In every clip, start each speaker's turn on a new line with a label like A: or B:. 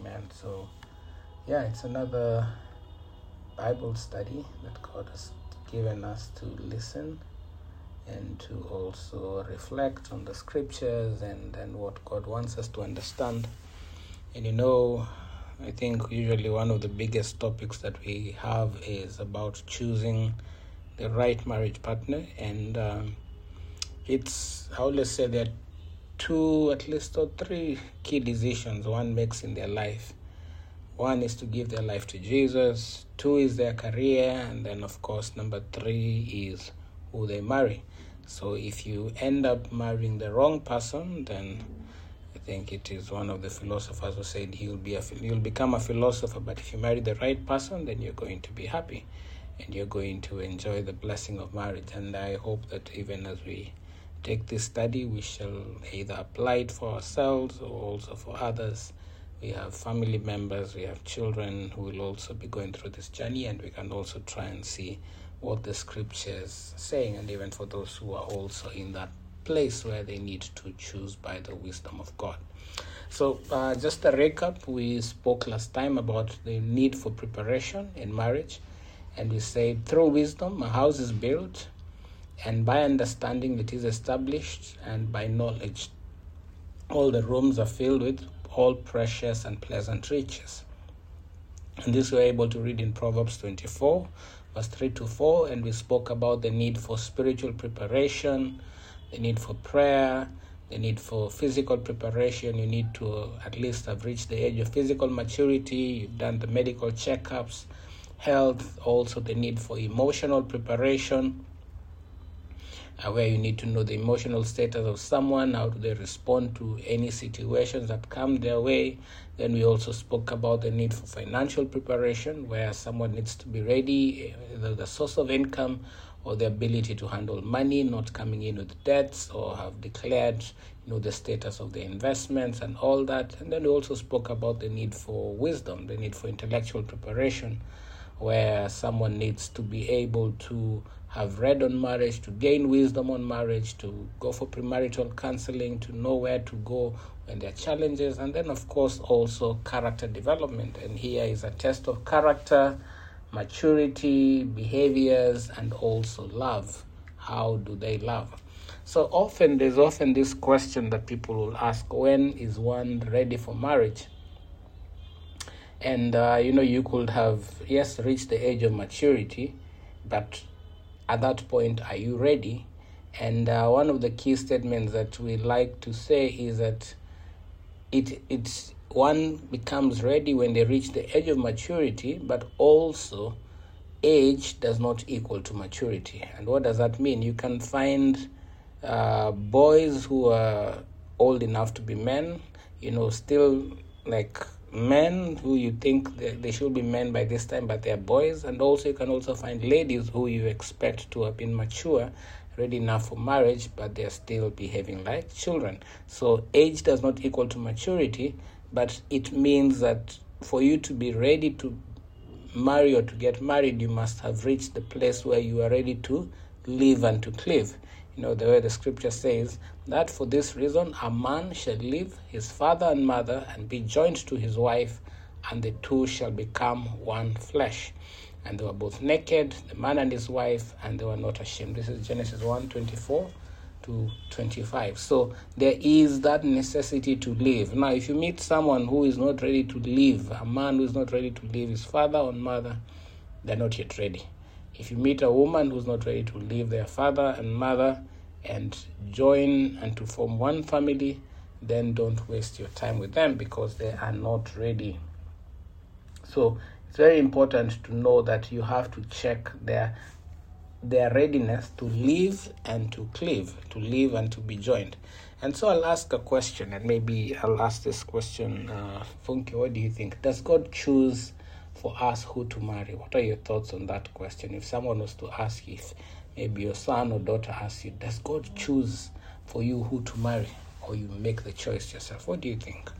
A: Amen. So, yeah, it's another Bible study that God has given us to listen and to also reflect on the scriptures and what God wants us to understand. And I think usually one of the biggest topics that we have is about choosing the right marriage partner. And it's, I always say there are two, at least, or three key decisions one makes in their life. One is to give their life to Jesus. Two is their career. And then, of course, number three is who they marry. So if you end up marrying the wrong person, then I think it is one of the philosophers who said you'll become a philosopher. But if you marry the right person, then you're going to be happy and you're going to enjoy the blessing of marriage. And I hope that even as we take this study, we shall either apply it for ourselves or also for others. We have family members, we have children who will also be going through this journey, and we can also try and see what the scriptures are saying, and even for those who are also in that place where they need to choose by the wisdom of God. So just a recap, we spoke last time about the need for preparation in marriage, and we said through wisdom a house is built, and by understanding it is established, and by knowledge all the rooms are filled with all precious and pleasant riches. And this we're able to read in Proverbs 24, verse 3-4, and we spoke about the need for spiritual preparation, the need for prayer, the need for physical preparation. You need to at least have reached the age of physical maturity. You've done the medical checkups, health, also the need for emotional preparation, where you need to know the emotional status of someone, how do they respond to any situations that come their way. Then we also spoke about the need for financial preparation, where someone needs to be ready, either the source of income or the ability to handle money, not coming in with debts, or have declared the status of the investments and all that. And then we also spoke about the need for wisdom, the need for intellectual preparation, where someone needs to be able to have read on marriage, to gain wisdom on marriage, to go for premarital counseling, to know where to go when there are challenges, and then, of course, also character development. And here is a test of character, maturity, behaviors, and also love. How do they love? So there's often this question that people will ask, when is one ready for marriage? And, you could have, yes, reached the age of maturity, but at that point, are you ready? And one of the key statements that we like to say is that it's one becomes ready when they reach the age of maturity, but also age does not equal to maturity. And what does that mean? You can find boys who are old enough to be men, still like men who you think they should be men by this time, but they're boys. And also you can also find ladies who you expect to have been mature, ready enough for marriage, but they're still behaving like children. So age does not equal to maturity, but it means that for you to be ready to marry or to get married, you must have reached the place where you are ready to live and to cleave. The way the scripture says that for this reason a man shall leave his father and mother and be joined to his wife, and the two shall become one flesh. And they were both naked, the man and his wife, and they were not ashamed. This is Genesis 1:24-25. So there is that necessity to live. Now, if you meet someone who is not ready to live, a man who is not ready to leave his father or mother, they're not yet ready. If you meet a woman who's not ready to leave their father and mother and join and to form one family, then don't waste your time with them because they are not ready. So it's very important to know that you have to check their readiness to live and to cleave, to live and to be joined. And so I'll ask a question, and maybe I'll ask this question, Funke, what do you think? Does God choose for us who to marry? What are your thoughts on that question? If someone was to ask, if maybe your son or daughter asks you, does God choose for you who to marry, or you make the choice yourself? What do you think?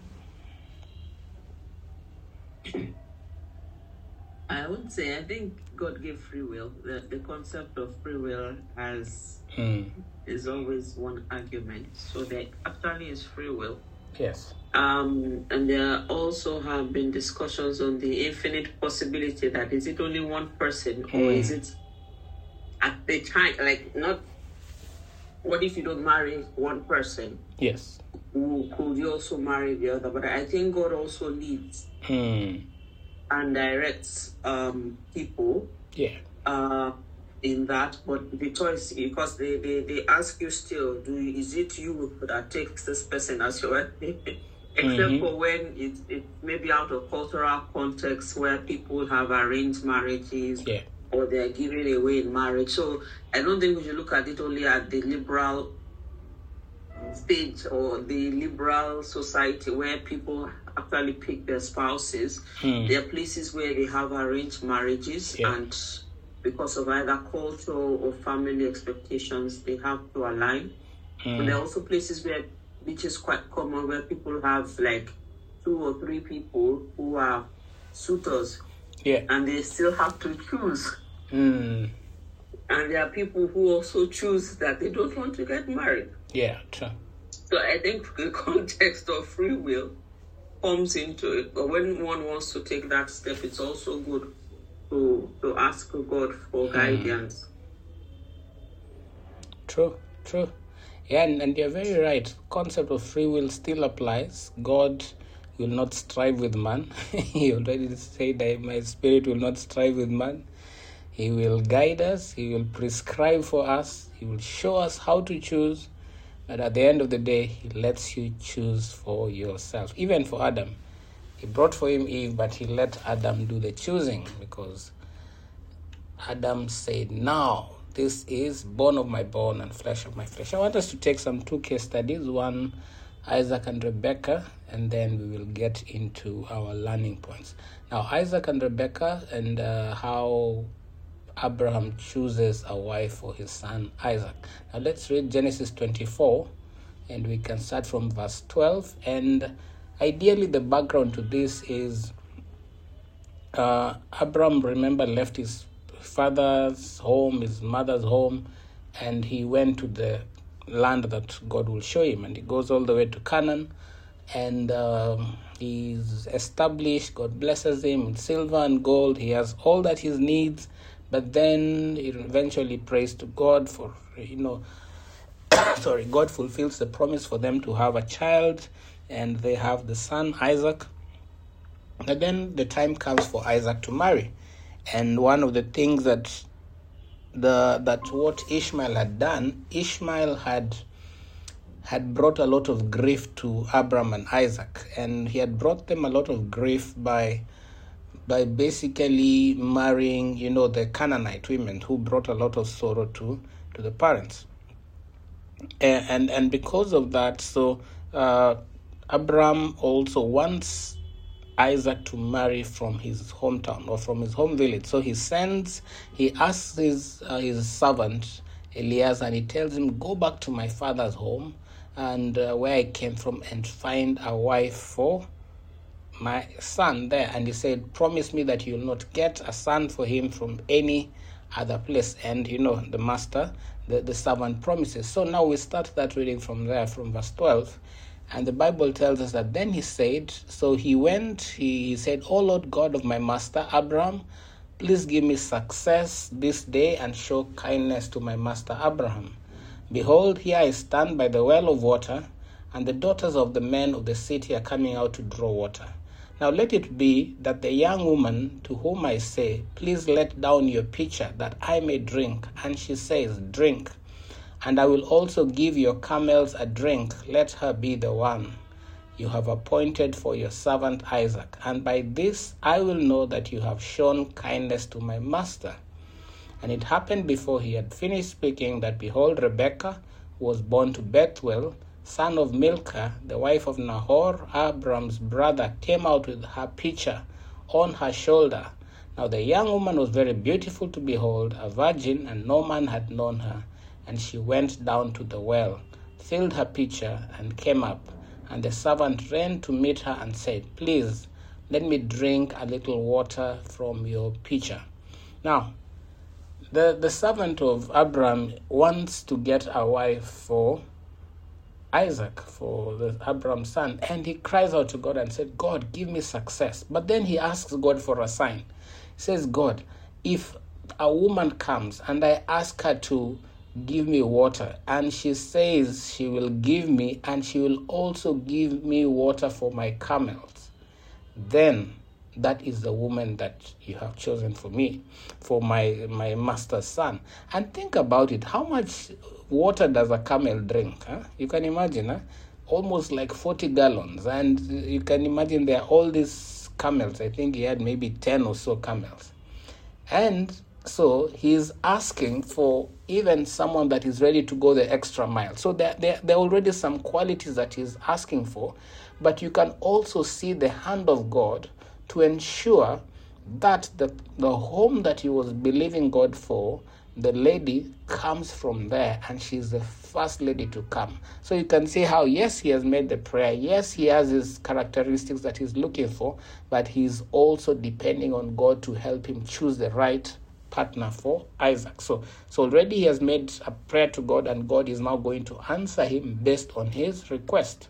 B: I would say I think God gave free will. The concept of free will is always one argument. So there actually is free will.
A: Yes.
B: And there also have been discussions on the infinite possibility that is it only one person or is it at the time, like, not, what if you don't marry one person?
A: Yes.
B: Could you also marry the other? But I think God also leads and directs people in that. But the choice, because they ask you still, is it you that takes this person as your wife? Except for when it may be out of cultural context where people have arranged marriages or they're giving away in marriage. So I don't think we should look at it only at the liberal stage or the liberal society where people actually pick their spouses. There are places where they have arranged marriages and because of either culture or family expectations, they have to align. But there are also places where, which is quite common, where people have like 2 or 3 people who are suitors, and they still have to choose. And there are people who also choose that they don't want to get married.
A: Yeah, true.
B: So I think the context of free will comes into it. But when one wants to take that step, it's also good to ask God for guidance.
A: True. Yeah, and you're very right. The concept of free will still applies. God will not strive with man. He already said that my spirit will not strive with man. He will guide us. He will prescribe for us. He will show us how to choose. But at the end of the day, he lets you choose for yourself. Even for Adam. He brought for him Eve, but he let Adam do the choosing because Adam said, now, this is bone of my bone and flesh of my flesh. I want us to take some 2 case studies, one Isaac and Rebekah, and then we will get into our learning points. Now, Isaac and Rebekah and how Abraham chooses a wife for his son Isaac. Now, let's read Genesis 24, and we can start from verse 12. And ideally, the background to this is Abraham, remember, left his father's home, his mother's home, and he went to the land that God will show him, and he goes all the way to Canaan, and he's established. God blesses him with silver and gold. He has all that he needs, but then he eventually prays to God for, God fulfills the promise for them to have a child, and they have the son Isaac. And then the time comes for Isaac to marry. And one of the things that what Ishmael had done, Ishmael had brought a lot of grief to Abraham and Isaac, and he had brought them a lot of grief by basically marrying, the Canaanite women who brought a lot of sorrow to the parents. And because of that, so Abraham also wants Isaac to marry from his hometown or from his home village. So he asks his servant Eliezer, and he tells him, go back to my father's home and where I came from and find a wife for my son there. And he said, promise me that you'll not get a son for him from any other place. And the master, the servant promises. So now we start that reading from there, from verse 12. And the Bible tells us that then he said, so he went, he said, O Lord God of my master Abraham, please give me success this day and show kindness to my master Abraham. Behold, here I stand by the well of water, and the daughters of the men of the city are coming out to draw water. Now let it be that the young woman to whom I say, please let down your pitcher that I may drink, and she says, drink. And I will also give your camels a drink. Let her be the one you have appointed for your servant Isaac. And by this I will know that you have shown kindness to my master. And it happened before he had finished speaking that, behold, Rebekah, who was born to Bethuel, son of Milcah, the wife of Nahor, Abram's brother, came out with her pitcher on her shoulder. Now the young woman was very beautiful to behold, a virgin, and no man had known her. And she went down to the well, filled her pitcher, and came up. And the servant ran to meet her and said, please, let me drink a little water from your pitcher. Now, the servant of Abraham wants to get a wife for Isaac, for Abraham's son, and he cries out to God and said, God, give me success. But then he asks God for a sign. He says, God, if a woman comes and I ask her to give me water, and she says she will give me, and she will also give me water for my camels, then that is the woman that you have chosen for me, for my master's son. And think about it. How much water does a camel drink? Huh? You can imagine, huh? Almost like 40 gallons. And you can imagine there are all these camels. I think he had maybe 10 or so camels. And so he's asking for even someone that is ready to go the extra mile. So there are already some qualities that he's asking for. But you can also see the hand of God to ensure that the home that he was believing God for, the lady comes from there, and she's the first lady to come. So you can see how, yes, he has made the prayer. Yes, he has his characteristics that he's looking for, but he's also depending on God to help him choose the right partner for Isaac. So already he has made a prayer to God, and God is now going to answer him based on his request.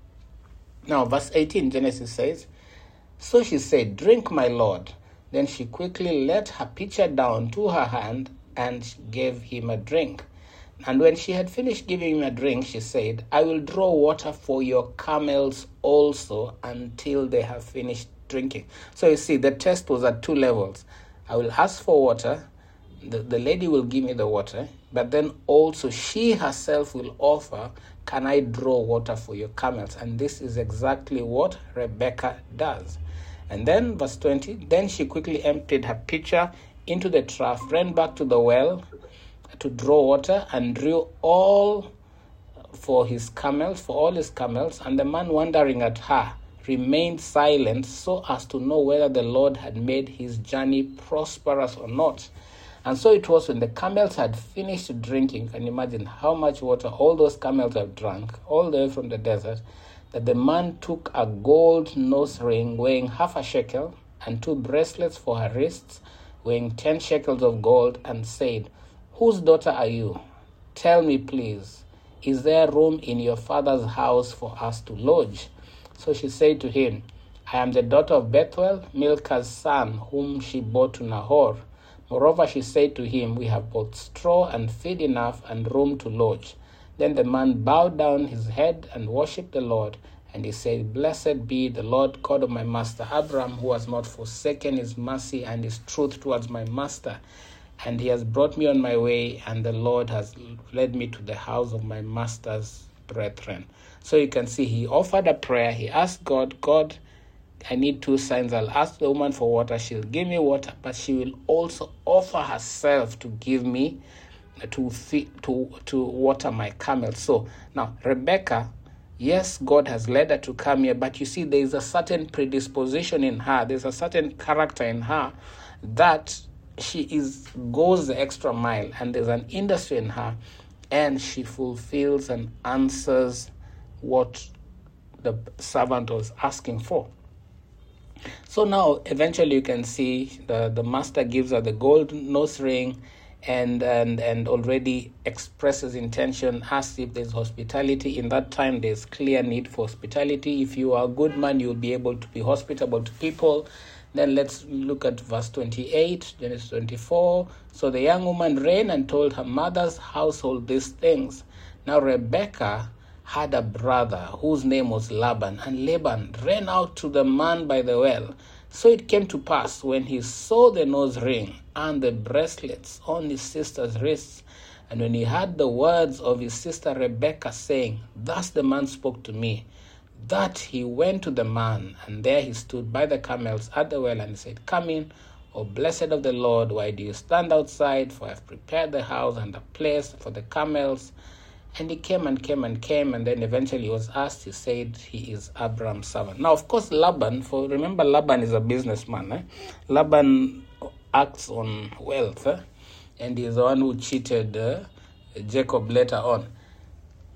A: Now, verse 18, Genesis says, so she said, drink, my lord. Then she quickly let her pitcher down to her hand and gave him a drink. And when she had finished giving him a drink, she said, I will draw water for your camels also until they have finished drinking. So you see, the test was at two levels. I will ask for water. The lady will give me the water. But then also she herself will offer, can I draw water for your camels? And this is exactly what Rebecca does. And then verse 20, then she quickly emptied her pitcher into the trough, ran back to the well to draw water, and drew all for his camels, for all his camels. And the man, wondering at her, remained silent so as to know whether the Lord had made his journey prosperous or not. And so it was when the camels had finished drinking, and imagine how much water all those camels have drunk, all the way from the desert, that the man took a gold nose ring weighing 1/2 shekel, and 2 bracelets for her wrists, weighing 10 shekels of gold, and said, whose daughter are you? Tell me, please, is there room in your father's house for us to lodge? So she said to him, I am the daughter of Bethuel, Milcah's son, whom she bore to Nahor. Moreover, she said to him, we have both straw and feed enough and room to lodge. Then the man bowed down his head and worshipped the Lord. And he said, blessed be the Lord God of my master Abraham, who has not forsaken his mercy and his truth towards my master. And he has brought me on my way, and the Lord has led me to the house of my master's brethren. So you can see he offered a prayer. He asked God, God, I need 2 signs. I'll ask the woman for water. She'll give me water, but she will also offer herself to give me to water my camels. So now Rebecca, yes, God has led her to come here, but you see there is a certain predisposition in her. There's a certain character in her that she goes the extra mile, and there's an industry in her, and she fulfills and answers what the servant was asking for. So now eventually you can see the master gives her the gold nose ring, and already expresses intention, asks if there's hospitality. In that time, there's clear need for hospitality. If you are a good man, you'll be able to be hospitable to people. Then let's look at verse 28, Genesis 24. So the young woman ran and told her mother's household these things. Now Rebekah had a brother whose name was Laban, and Laban ran out to the man by the well. So it came to pass, when he saw the nose ring and the bracelets on his sister's wrists, and when he heard the words of his sister Rebekah saying, thus the man spoke to me, that he went to the man, and there he stood by the camels at the well, and he said, come in, O blessed of the Lord, why do you stand outside? For I have prepared the house and a place for the camels. And he came, and then eventually he was asked, he said he is Abraham's servant. Now, of course, Laban, remember Laban is a businessman. Laban acts on wealth, and he is the one who cheated Jacob later on.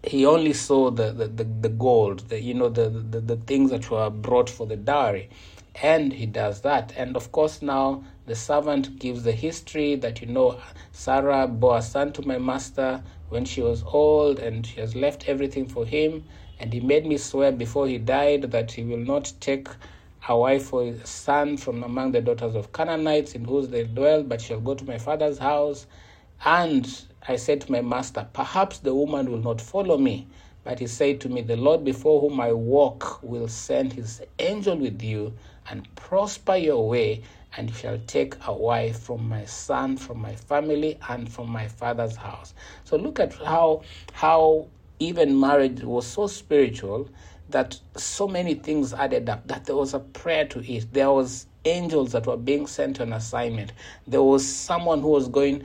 A: he only saw the gold, the things that were brought for the dowry. And he does that. And of course now the servant gives the history that, Sarah bore a son to my master when she was old, and she has left everything for him. And he made me swear before he died that he will not take a wife for his son from among the daughters of Canaanites in whose they dwell, but shall go to my father's house. And I said to my master, perhaps the woman will not follow me. But he said to me, the Lord before whom I walk will send his angel with you and prosper your way, and you shall take a wife from my son, from my family, and from my father's house. So look at how even marriage was so spiritual that so many things added up, that there was a prayer to it. There was angels that were being sent on assignment. There was someone who was there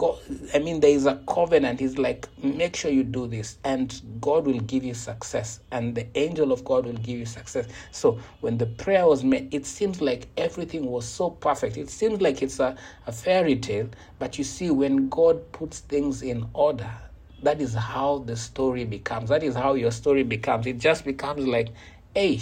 A: is a covenant. He's like, make sure you do this, and God will give you success, and the angel of God will give you success. So when the prayer was made, it seems like everything was so perfect. It seems like it's a fairy tale, but you see, when God puts things in order, that is how the story becomes. That is how your story becomes. It just becomes like, hey,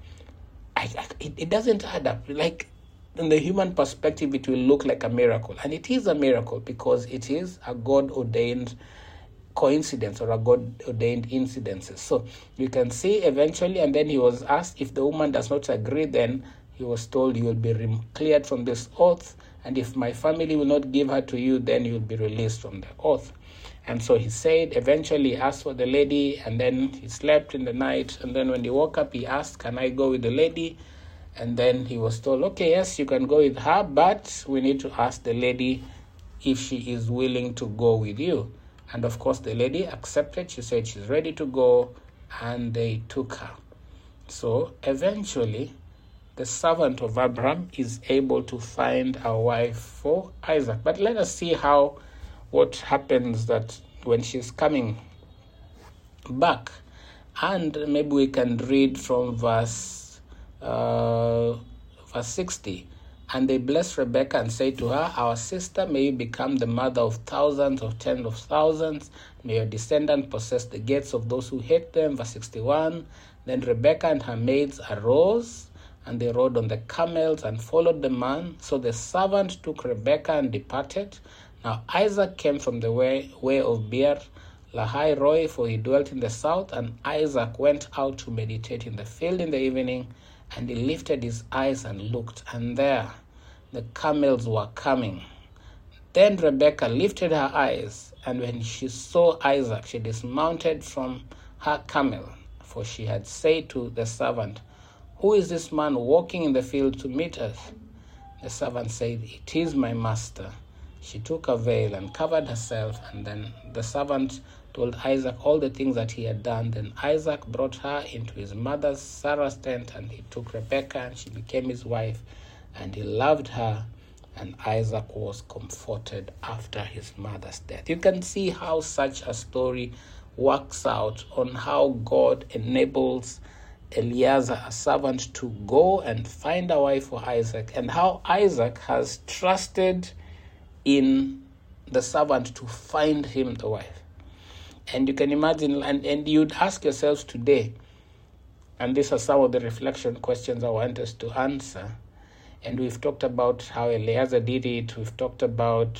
A: it doesn't add up. Like, in the human perspective, it will look like a miracle. And it is a miracle because it is a God-ordained coincidence or a God-ordained incidences. So you can see eventually, and then he was asked, if the woman does not agree, then he was told, you will be cleared from this oath. And if my family will not give her to you, then you will be released from the oath. And so he said, eventually asked for the lady, and then he slept in the night. And then when he woke up, he asked, can I go with the lady? And then he was told, okay, yes, you can go with her, but we need to ask the lady if she is willing to go with you. And of course, the lady accepted. She said she's ready to go, and they took her. So eventually, the servant of Abraham is able to find a wife for Isaac. But let us see what happens that when she's coming back. And maybe we can read from verse 60. And they blessed Rebekah and said to her, our sister, may you become the mother of thousands, of tens of thousands. May your descendant possess the gates of those who hate them. Verse 61. Then Rebekah and her maids arose, and they rode on the camels and followed the man. So the servant took Rebekah and departed. Now Isaac came from the way of Beer Lahai Roi, for he dwelt in the south. And Isaac went out to meditate in the field in the evening, and he lifted his eyes and looked, and there the camels were coming. Then Rebekah lifted her eyes, and when she saw Isaac, she dismounted from her camel, for she had said to the servant, who is this man walking in the field to meet us? The servant said, it is my master. She took a veil and covered herself, and then the servant told Isaac all the things that he had done. Then Isaac brought her into his mother Sarah's tent, and he took Rebekah, and she became his wife, and he loved her, and Isaac was comforted after his mother's death. You can see how such a story works out on how God enables Eliezer, a servant, to go and find a wife for Isaac, and how Isaac has trusted in the servant to find him the wife. And you can imagine, and you'd ask yourselves today, and these are some of the reflection questions I want us to answer. And we've talked about how Eliezer did it. We've talked about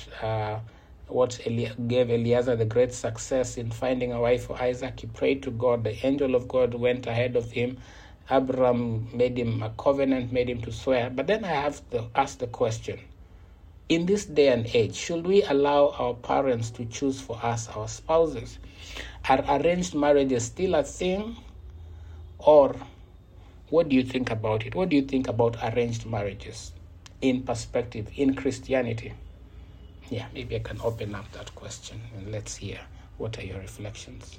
A: what gave Eliezer the great success in finding a wife for Isaac. He prayed to God. The angel of God went ahead of him. Abraham made him a covenant, made him to swear. But then I have to ask the question, in this day and age, should we allow our parents to choose for us our spouses? Are arranged marriages still a thing? Or what do you think about it? What do you think about arranged marriages in perspective, in Christianity? Yeah, maybe I can open up that question and let's hear what are your reflections.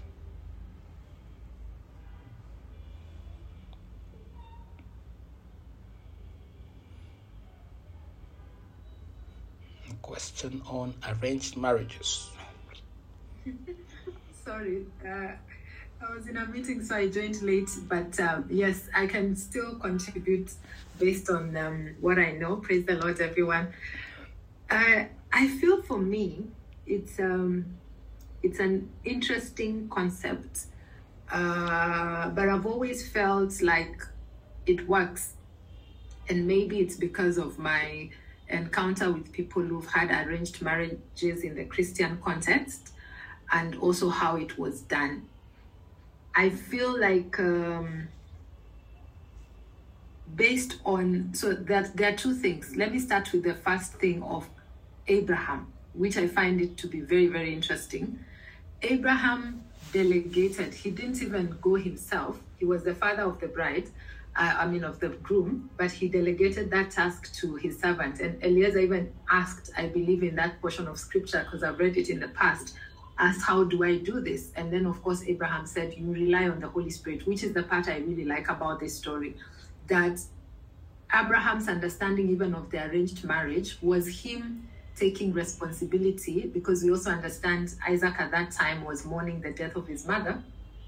A: A question on arranged marriages.
C: Sorry, I was in a meeting, so I joined late. But yes, I can still contribute based on what I know. Praise the Lord, everyone. I feel for me, it's an interesting concept but I've always felt like it works. And maybe it's because of my encounter with people who've had arranged marriages in the Christian context, and also how it was done. I feel like based on, so that there are two things. Let me start with the first thing of Abraham, which I find it to be very, very interesting. Abraham delegated. He didn't even go himself. He was the father of the bride, of the groom, but he delegated that task to his servant. And Eliezer even asked, I believe in that portion of scripture, because I've read it in the past, asked, how do I do this? And then, of course, Abraham said, you rely on the Holy Spirit, which is the part I really like about this story, that Abraham's understanding even of the arranged marriage was him taking responsibility, because we also understand Isaac at that time was mourning the death of his mother,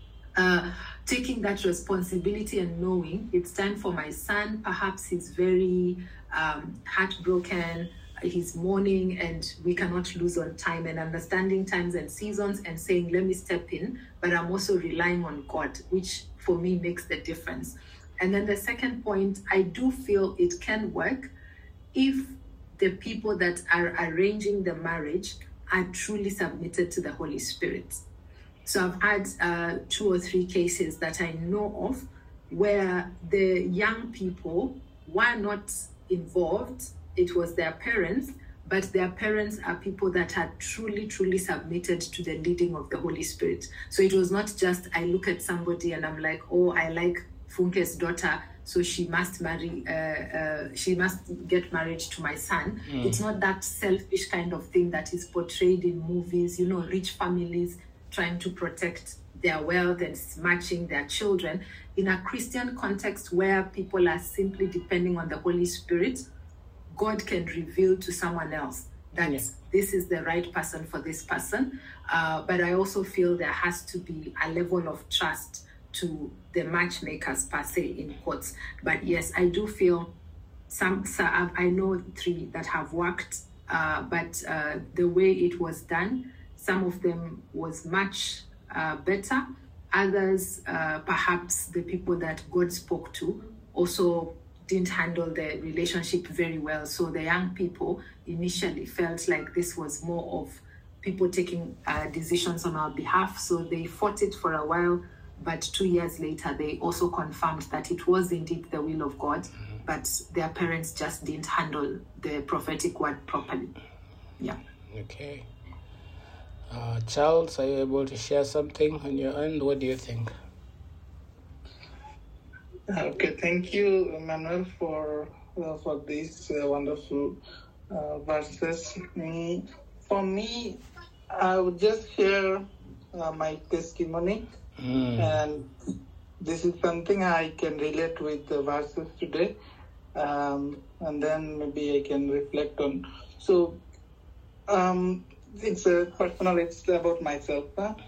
C: taking that responsibility and knowing it's time for my son. Perhaps he's very heartbroken, he's mourning, and we cannot lose on time, and understanding times and seasons and saying, let me step in, but I'm also relying on God, which for me makes the difference. And then the second point, I do feel it can work if the people that are arranging the marriage are truly submitted to the Holy Spirit. So I've had 2 or 3 cases that I know of where the young people were not involved. It was their parents, but their parents are people that are truly, truly submitted to the leading of the Holy Spirit. So it was not just, I look at somebody and I'm like, oh, I like Funke's daughter, so she must marry, she must get married to my son. It's not that selfish kind of thing that is portrayed in movies, rich families trying to protect their wealth and matching their children. In a Christian context where people are simply depending on the Holy Spirit, God can reveal to someone else that this is the right person for this person. But I also feel there has to be a level of trust to the matchmakers per se, in quotes. But yes, I do feel I know 3 that have worked, but the way it was done, some of them was much better. Others, perhaps the people that God spoke to also didn't handle the relationship very well. So the young people initially felt like this was more of people taking decisions on our behalf. So they fought it for a while, but 2 years later, they also confirmed that it was indeed the will of God, but their parents just didn't handle the prophetic word properly. Yeah.
A: Okay. Charles, are you able to share something on your end? What do you think?
D: Okay, thank you, Emmanuel, for these wonderful verses. For me, I would just share my testimony, and this is something I can relate with the verses today, and then maybe I can reflect on. So, it's personal. It's about myself.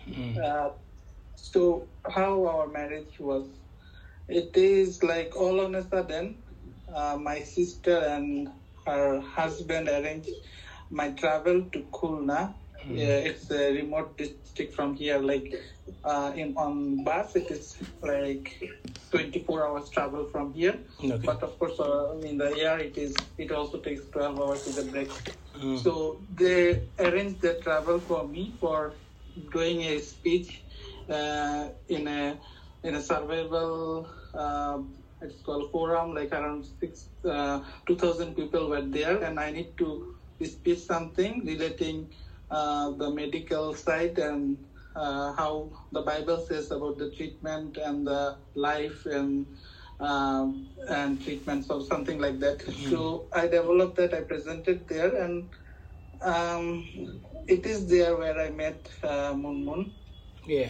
D: So, how our marriage was. It is like all on a sudden, my sister and her husband arranged my travel to Khulna. It's a remote district from here. Like on bus, it is like 24 hours travel from here. Okay. But of course, in the air, it also takes 12 hours with a break. So they arranged the travel for me for doing a speech in a survival, it's called forum, like around 2,000 people were there, and I need to speak something relating the medical side and how the Bible says about the treatment and the life and treatments or something like that. So I developed that, I presented there, and it is there where I met Moon.
A: Yeah.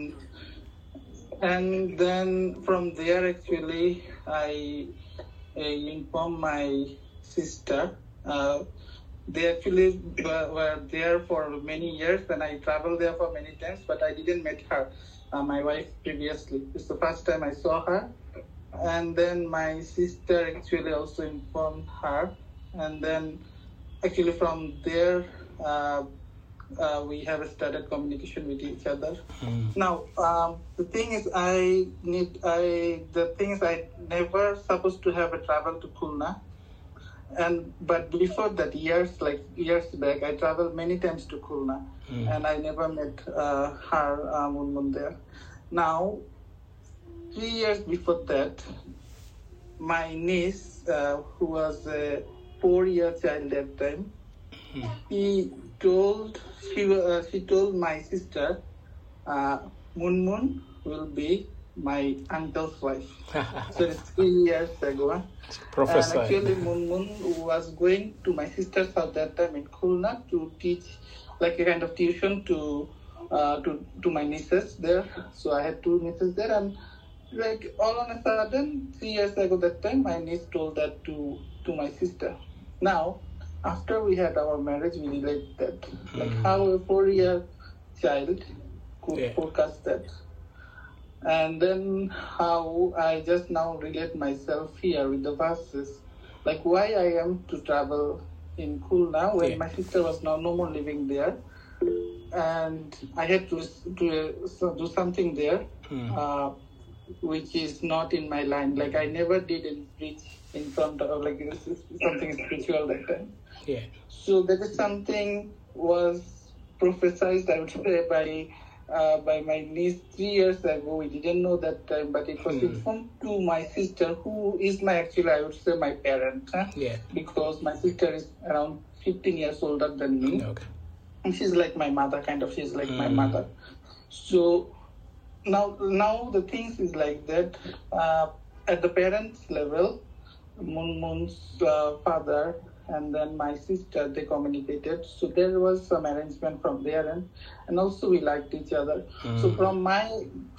D: And then from there, actually, I informed my sister. They actually were there for many years, and I traveled there for many times, but I didn't meet her, my wife, previously. It's the first time I saw her. And then my sister actually also informed her. And then actually from there, we have started communication with each other. Now, the thing is, I never supposed to have a travel to Khulna. But before that, years back, I traveled many times to Khulna, and I never met her, Munmun, there. Now, 3 years before that, my niece, who was a 4-year child at that time, she told my sister, Munmun will be my uncle's wife. So it's 3 years ago.
A: Prophesy.
D: And actually, Munmun was going to my sister's house that time in Khulna to teach, like a kind of tuition to my nieces there. So I had 2 nieces there, and like all on a sudden, 3 years ago that time, my niece told that to my sister. Now, after we had our marriage, we relate that, like how a 4-year child could forecast that. And then how I just now relate myself here with the verses, like why I am to travel in Khulna when my sister was now no more living there, and I had to do something there, which is not in my line. Like I never did any preach in front of like something spiritual that time.
A: Yeah.
D: So that is something was prophesied, I would say, by my niece 3 years ago. We didn't know that time, but it was informed to my sister, who is I would say my parent. Because my sister is around 15 years older than me.
A: Okay.
D: And she's like my mother, kind of. She's like my mother. So now the things is like that. At the parents level, Munmun's father and then my sister, they communicated. So there was some arrangement from their end, and also we liked each other. So from my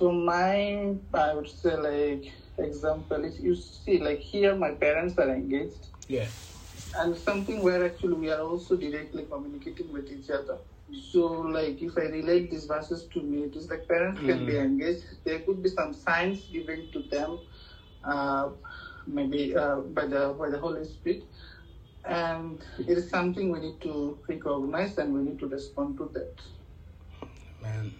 D: I would say like example, if you see like here my parents are engaged.
A: Yeah.
D: And something where actually we are also directly communicating with each other. So like if I relate these verses to me, it is like parents can be engaged. There could be some signs given to them, maybe by the Holy Spirit. And it is something we need to recognize, and we need to respond to that.
A: Amen.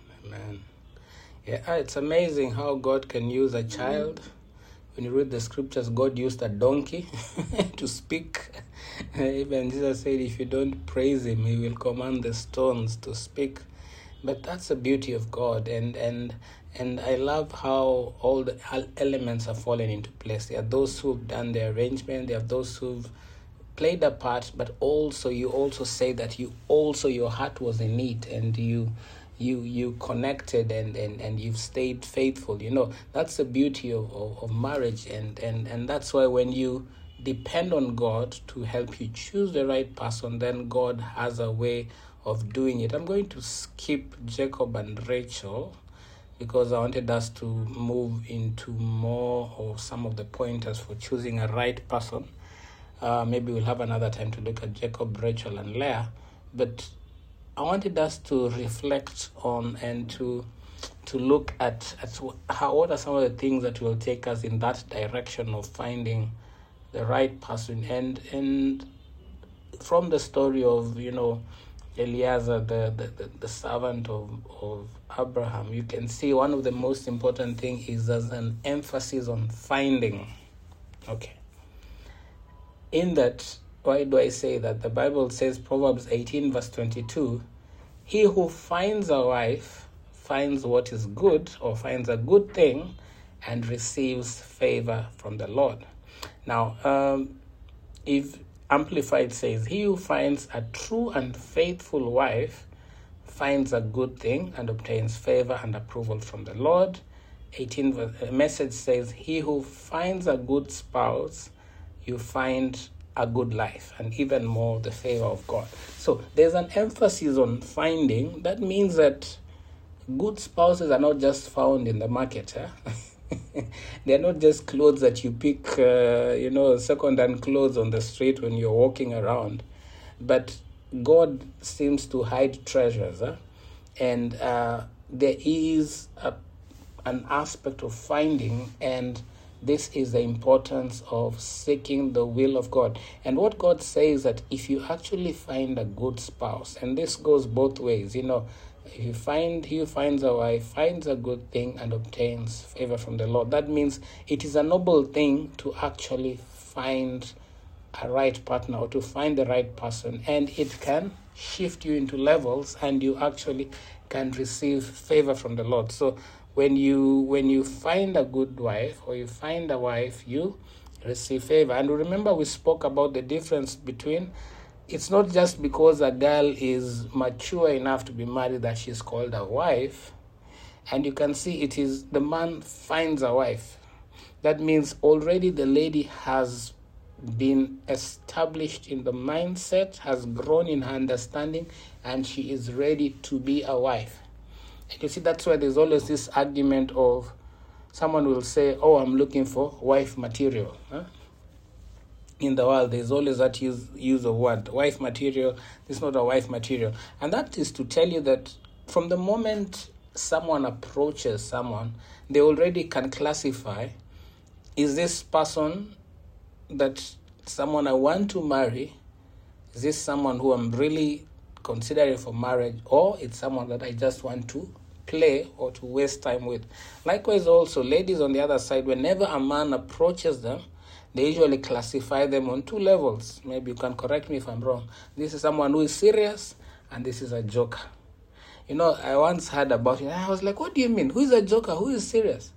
A: Yeah, it's amazing how God can use a child. When you read the scriptures, God used a donkey to speak. Even Jesus said, if you don't praise him, he will command the stones to speak. But that's the beauty of God. And I love how all the elements are falling into place. There are those who've done the arrangement. There are those who've played a part, but also you also say that your heart was in it, and you connected and you've stayed faithful. That's the beauty of marriage, and that's why when you depend on God to help you choose the right person, then God has a way of doing it. I'm going to skip Jacob and Rachel because I wanted us to move into more of some of the pointers for choosing a right person. Maybe we'll have another time to look at Jacob, Rachel, and Leah. But I wanted us to reflect on and to look at what are some of the things that will take us in that direction of finding the right person. And from the story of Eliezer, the servant of Abraham, you can see one of the most important things is there's an emphasis on finding. Okay. In that, why do I say that? The Bible says, Proverbs 18 verse 22, he who finds a wife finds what is good, or finds a good thing, and receives favor from the Lord. Now, if Amplified says, he who finds a true and faithful wife finds a good thing and obtains favor and approval from the Lord. Message says, he who finds a good spouse, you find a good life, and even more the favor of God. So there's an emphasis on finding. That means that good spouses are not just found in the market. They're not just clothes that you pick, second-hand clothes on the street when you're walking around. But God seems to hide treasures. And there is an aspect of finding, and this is the importance of seeking the will of God. And what God says that if you actually find a good spouse, and this goes both ways, if you find he who finds a wife finds a good thing and obtains favor from the Lord. That means it is a noble thing to actually find a right partner or to find the right person, and it can shift you into levels and you actually can receive favor from the Lord. So when you find a good wife or you find a wife, you receive favor. And remember, we spoke about the difference between, it's not just because a girl is mature enough to be married that she's called a wife. And you can see it is the man finds a wife. That means already the lady has been established in the mindset, has grown in her understanding, and she is ready to be a wife. And you see, that's why there's always this argument of someone will say, oh, I'm looking for wife material. In the world, there's always that use of word, wife material. This is not a wife material. And that is to tell you that from the moment someone approaches someone, they already can classify, is this person that someone I want to marry, is this someone who I'm really considering for marriage, or it's someone that I just want to play or to waste time with. Likewise also, ladies on the other side, whenever a man approaches them, they usually classify them on two levels. Maybe you can correct me if I'm wrong. This is someone who is serious, and this is a joker. I once heard about it, and I was like, what do you mean? Who is a joker? Who is serious?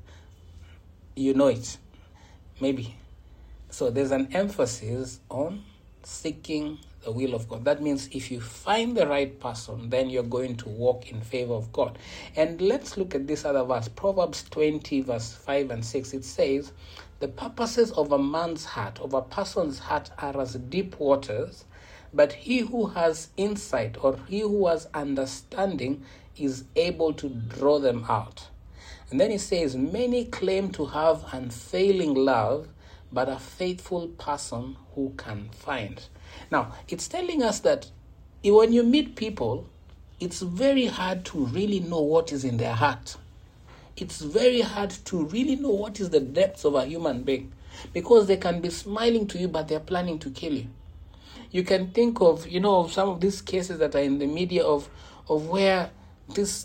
A: You know it. Maybe. So there's an emphasis on seeking the will of God. That means if you find the right person, then you're going to walk in favor of God. And let's look at this other verse, Proverbs 20, verse 5 and 6. It says, the purposes of a man's heart, of a person's heart, are as deep waters, but he who has insight or he who has understanding is able to draw them out. And then it says, many claim to have unfailing love, but a faithful person who can find. Now, it's telling us that when you meet people, it's very hard to really know what is in their heart. It's very hard to really know what is the depths of a human being, because they can be smiling to you, but they're planning to kill you. You can think of, of some of these cases that are in the media of where this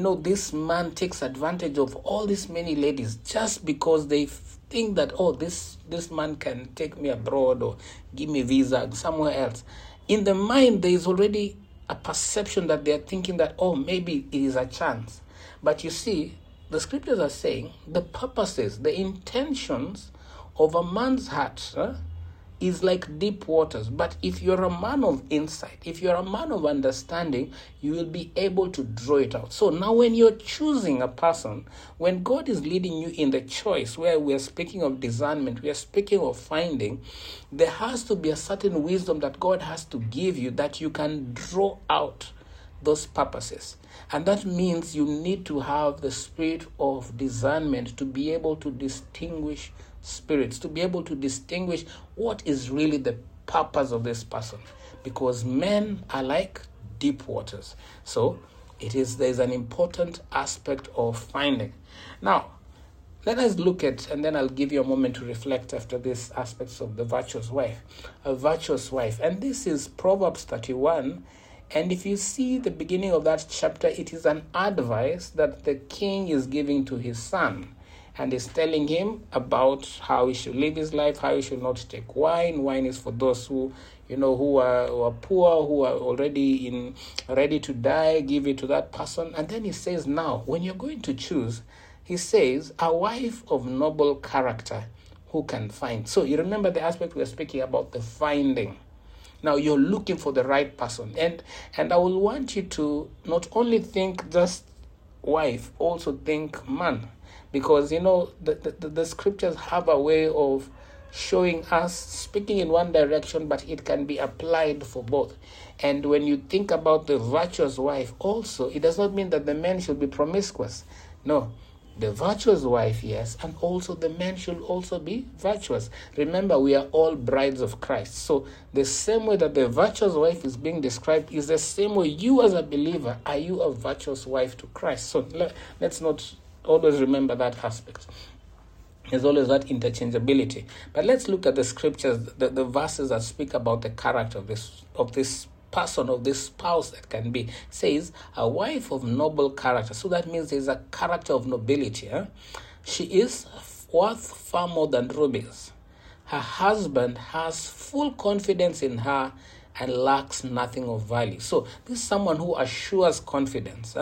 A: man takes advantage of all these many ladies just because they think that, this man can take me abroad or give me visa somewhere else. In the mind, there is already a perception that they're thinking that, maybe it is a chance. But you see, the scriptures are saying the purposes, the intentions of a man's heart is like deep waters. But if you're a man of insight, if you're a man of understanding, you will be able to draw it out. So now when you're choosing a person, when God is leading you in the choice, where we're speaking of discernment, we are speaking of finding, there has to be a certain wisdom that God has to give you that you can draw out those purposes. And that means you need to have the spirit of discernment to be able to distinguish spirits, to be able to distinguish what is really the purpose of this person, because men are like deep waters. So there's an important aspect of finding. Now, let us look at, and then I'll give you a moment to reflect after these aspects of the virtuous wife. A virtuous wife. And this is Proverbs 31. And if you see the beginning of that chapter, it is an advice that the king is giving to his son. And is telling him about how he should live his life, how he should not take wine. Wine is for those who are poor, who are already ready to die. Give it to that person. And then he says, now, when you're going to choose, he says, a wife of noble character who can find. So you remember the aspect we were speaking about, the finding. Now you're looking for the right person. And I will want you to not only think just wife, also think man. Because, the scriptures have a way of showing us, speaking in one direction, but it can be applied for both. And when you think about the virtuous wife also, it does not mean that the men should be promiscuous. No, the virtuous wife, yes, and also the men should also be virtuous. Remember, we are all brides of Christ. So the same way that the virtuous wife is being described is the same way you as a believer, are you a virtuous wife to Christ? So let's not always remember that aspect. There's always that interchangeability. But let's look at the scriptures, the verses that speak about the character of this person, of this spouse that can be. It says, a wife of noble character. So that means there's a character of nobility. She is worth far more than rubies. Her husband has full confidence in her and lacks nothing of value. So this is someone who assures confidence.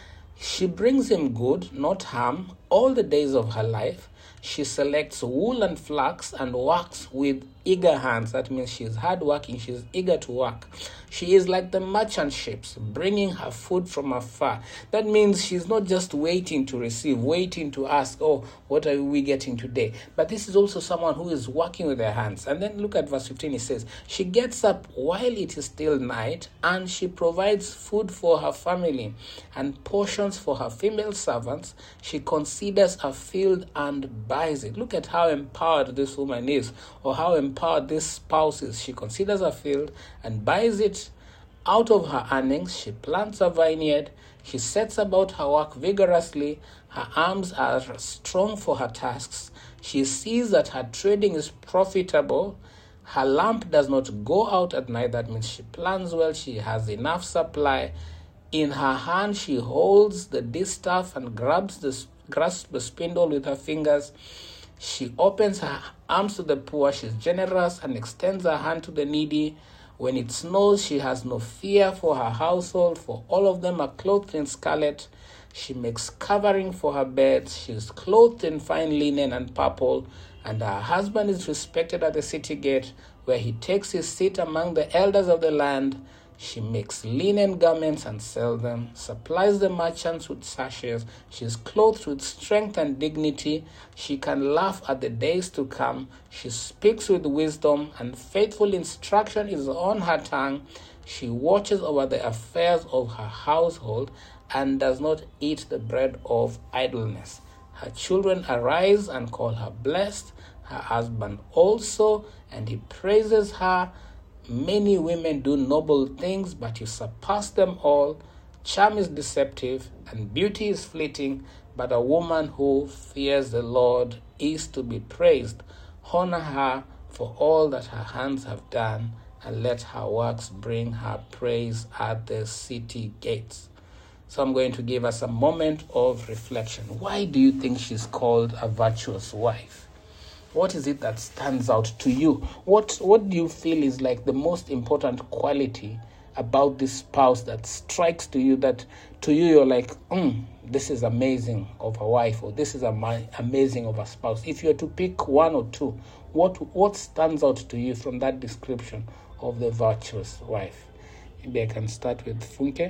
A: She brings him good, not harm, all the days of her life. She selects wool and flax and works with eager hands. That means she's hardworking, she's eager to work. She is like the merchant ships, bringing her food from afar. That means she's not just waiting to receive, waiting to ask, oh, what are we getting today? But this is also someone who is working with her hands. And then look at verse 15, it says, she gets up while it is still night, and she provides food for her family and portions for her female servants. She considers a field and buys it. Look at how empowered this woman is, or how empowered this spouse is. She considers a field and buys it. Out of her earnings, she plants a vineyard. She sets about her work vigorously. Her arms are strong for her tasks. She sees that her trading is profitable. Her lamp does not go out at night. That means she plans well. She has enough supply. In her hand, she holds the distaff and grasps the spindle with her fingers. She opens her arms to the poor. She's generous and extends her hand to the needy. When it snows, she has no fear for her household, for all of them are clothed in scarlet. She makes covering for her beds. She is clothed in fine linen and purple, and her husband is respected at the city gate, where he takes his seat among the elders of the land. She makes linen garments and sells them, supplies the merchants with sashes. She is clothed with strength and dignity. She can laugh at the days to come. She speaks with wisdom, and faithful instruction is on her tongue. She watches over the affairs of her household and does not eat the bread of idleness. Her children arise and call her blessed, her husband also, and he praises her. Many women do noble things, but you surpass them all. Charm is deceptive, and beauty is fleeting, but a woman who fears the Lord is to be praised. Honor her for all that her hands have done, and let her works bring her praise at the city gates. So I'm going to give us a moment of reflection. Why do you think she's called a virtuous wife? What is it that stands out to you? What do you feel is like the most important quality about this spouse that strikes to you, that to you you're like, this is amazing of a wife, or this is amazing of a spouse? If you were to pick one or two, what stands out to you from that description of the virtuous wife? Maybe I can start with Funke.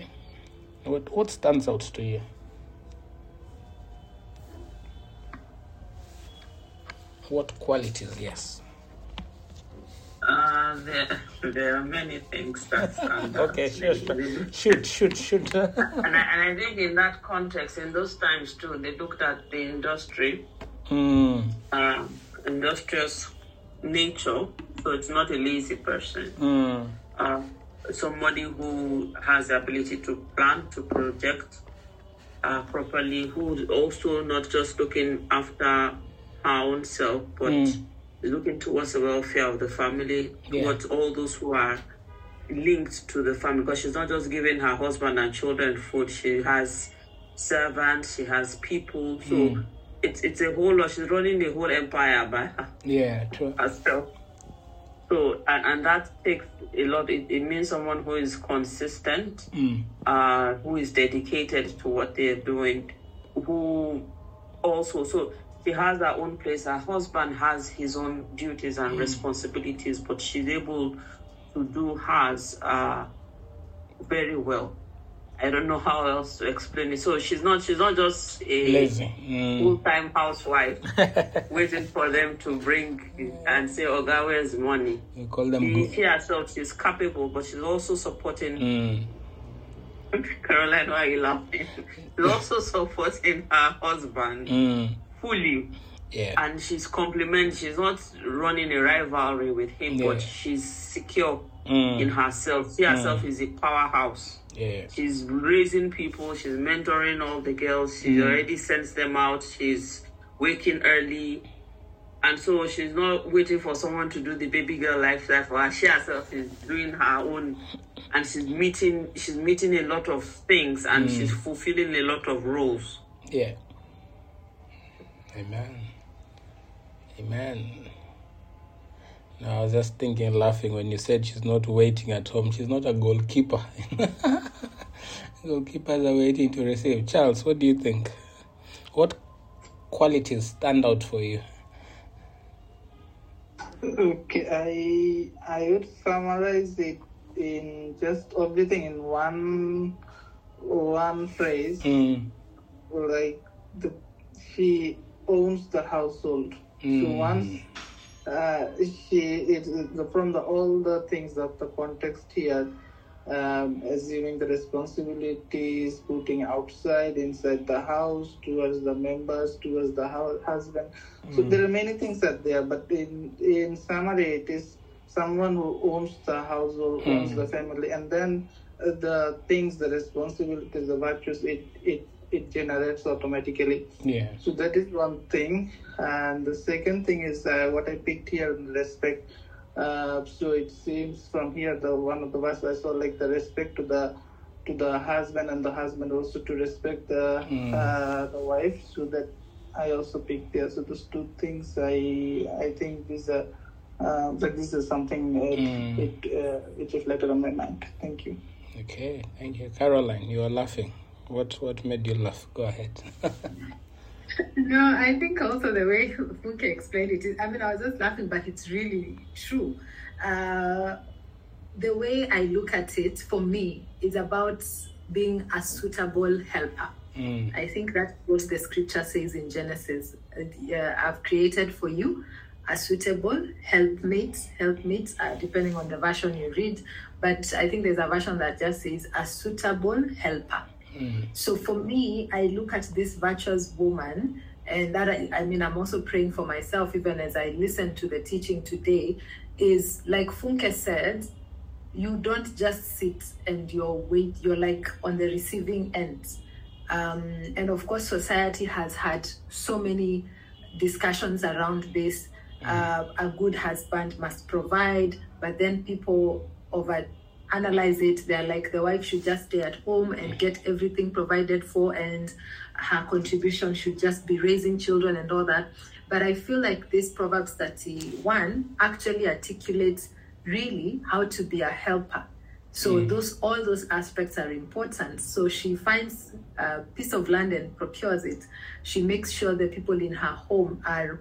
A: What stands out to you? What qualities? Yes.
B: There are many things that stand out.
A: Okay, shoot.
B: And I think in that context, in those times too, they looked at the industry, industrious nature. So it's not a lazy person. Somebody who has the ability to plan, to project properly, who's also not just looking after her own self, but looking towards the welfare of the family, towards all those who are linked to the family, because she's not just giving her husband and children food, she has servants, she has people, so it's a whole lot. She's running the whole empire by herself. So, and that takes a lot. It means someone who is consistent, who is dedicated to what they're doing, who also, so she has her own place. Her husband has his own duties and responsibilities, but she's able to do hers very well. I don't know how else to explain it. So she's not just a full-time housewife waiting for them to bring and say, "Oh, God, where's the money?"
A: You call them.
B: She herself, she's capable, but she's also supporting. Caroline, why are you laughing? She's also supporting her husband fully.
A: Yeah.
B: And she's She's not running a rivalry with him, but she's secure in herself. She herself is a powerhouse.
A: Yeah.
B: She's raising people. She's mentoring all the girls. She already sends them out. She's waking early. And so she's not waiting for someone to do the baby girl lifestyle for her. She herself is doing her own, and she's meeting a lot of things, and she's fulfilling a lot of roles.
A: Yeah. Amen. No, I was just thinking, laughing when you said she's not waiting at home. She's not a goalkeeper. Goalkeepers are waiting to receive. Charles, what do you think? What qualities stand out for you?
D: Okay, I would summarize it in just everything in one phrase. Like she owns the household. So once from all the things of the context here, assuming the responsibilities, putting outside, inside the house, towards the members, towards the husband. So there are many things that there, but in summary, it is someone who owns the household, owns the family, and then the things, the responsibilities, the virtues, it generates automatically.
A: Yeah.
D: So that is one thing. And the second thing is what I picked here, respect. So it seems from here, one of the verses I saw, like the respect to the husband, and the husband also to respect the wife. So that I also picked there. So those two things, I think this is something it reflected on my mind. Thank you.
A: Okay, thank you, Caroline. You are laughing. What made you laugh? Go ahead.
C: No, I think also the way Funke explained it is, I was just laughing, but it's really true. The way I look at it, for me, is about being a suitable helper. I think that's what the scripture says in Genesis. I've created for you a suitable helpmate, depending on the version you read. But I think there's a version that just says a suitable helper. So for me, I look at this virtuous woman, and that I'm also praying for myself, even as I listen to the teaching today, is like Funke said, you don't just sit and you're like on the receiving end. And of course, society has had so many discussions around this. A good husband must provide, but then people analyze it. They're like, the wife should just stay at home and get everything provided for, and her contribution should just be raising children and all that. But I feel like this Proverbs 31 actually articulates really how to be a helper. So all those aspects are important. So she finds a piece of land and procures it. She makes sure the people in her home are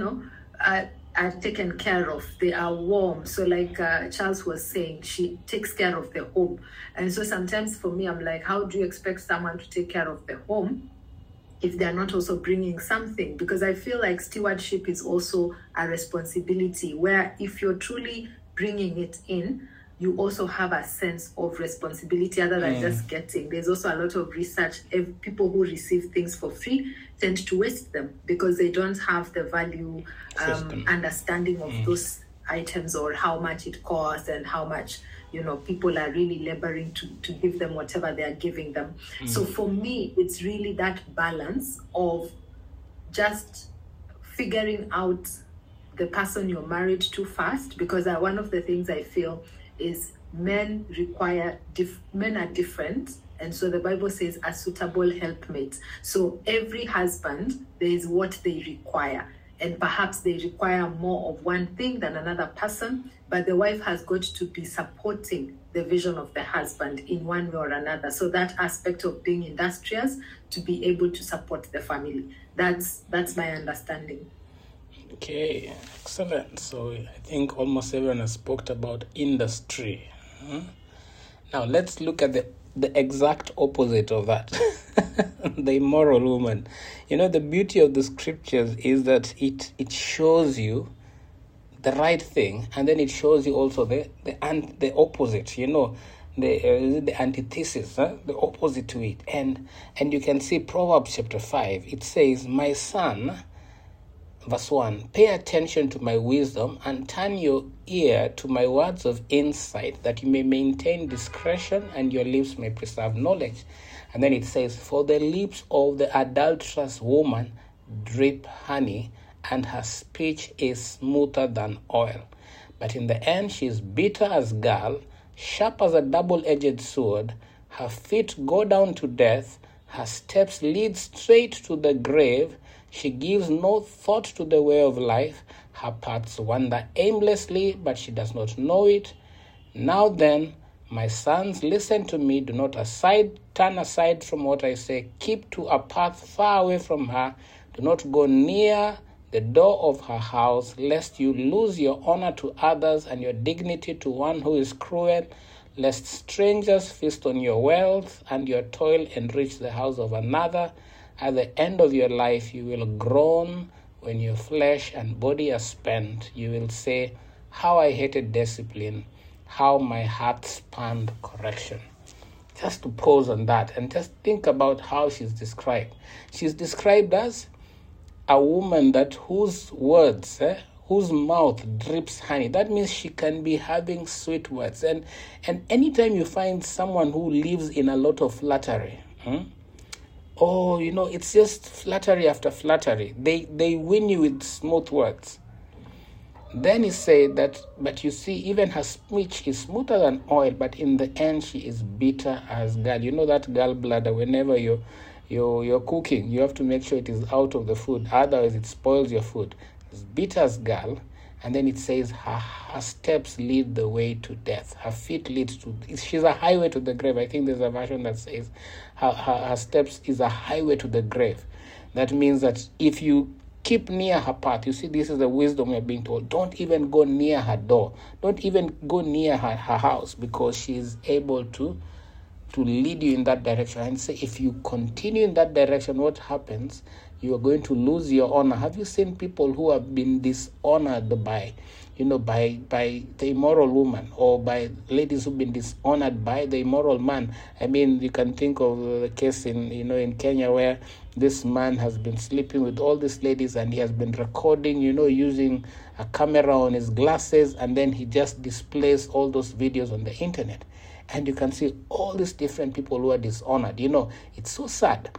C: taken care of. They are warm. So like Charles was saying, she takes care of the home. And so sometimes for me, I'm like, how do you expect someone to take care of the home if they're not also bringing something? Because I feel like stewardship is also a responsibility, where if you're truly bringing it in, you also have a sense of responsibility other than just getting. There's also a lot of research. People who receive things for free tend to waste them because they don't have the value understanding of those items, or how much it costs and how much people are really laboring to give them whatever they are giving them. So for me, it's really that balance of just figuring out the person you're married to first, because one of the things I feel is men are different, and so the Bible says a suitable helpmate. So every husband, there is what they require, and perhaps they require more of one thing than another person, but the wife has got to be supporting the vision of the husband in one way or another. So that aspect of being industrious to be able to support the family, that's my understanding.
A: Okay, excellent. So I think almost everyone has spoken about industry. Now let's look at the exact opposite of that. The immoral woman. The beauty of the scriptures is that it shows you the right thing, and then it shows you also the opposite, the antithesis, the opposite to it. And you can see Proverbs chapter 5, it says, "My son," verse 1, "pay attention to my wisdom and turn your ear to my words of insight, that you may maintain discretion and your lips may preserve knowledge." And then it says, "For the lips of the adulterous woman drip honey, and her speech is smoother than oil. But in the end she is bitter as gall, sharp as a double-edged sword. Her feet go down to death, her steps lead straight to the grave. She gives no thought to the way of life. Her paths wander aimlessly, but she does not know it. Now then, my sons, listen to me. Do not turn aside from what I say. Keep to a path far away from her. Do not go near the door of her house, lest you lose your honor to others and your dignity to one who is cruel, lest strangers feast on your wealth and your toil enrich the house of another. At the end of your life, you will groan when your flesh and body are spent. You will say, how I hated discipline, how my heart spurned correction. Just to pause on that and just think about how she's described. She's described as a woman whose words, whose mouth drips honey. That means she can be having sweet words. And anytime you find someone who lives in a lot of flattery, it's just flattery after flattery. They win you with smooth words. Then he said that, but you see, even her speech is smoother than oil, but in the end she is bitter as gall. You know that gallbladder, whenever you're cooking, you have to make sure it is out of the food, otherwise it spoils your food. It's bitter as gall. And then it says her steps lead the way to death. Her feet lead to, she's a highway to the grave. I think there's a version that says her steps is a highway to the grave. That means that if you keep near her path, you see, this is the wisdom we're being told. Don't even go near her door. Don't even go near her house, because she is able to lead you in that direction. And say, if you continue in that direction, what happens? You are going to lose your honor. Have you seen people who have been dishonored by the immoral woman, or by ladies who've been dishonored by the immoral man? I mean, you can think of the case in Kenya, where this man has been sleeping with all these ladies, and he has been recording, using a camera on his glasses, and then he just displays all those videos on the internet. And you can see all these different people who are dishonored. It's so sad.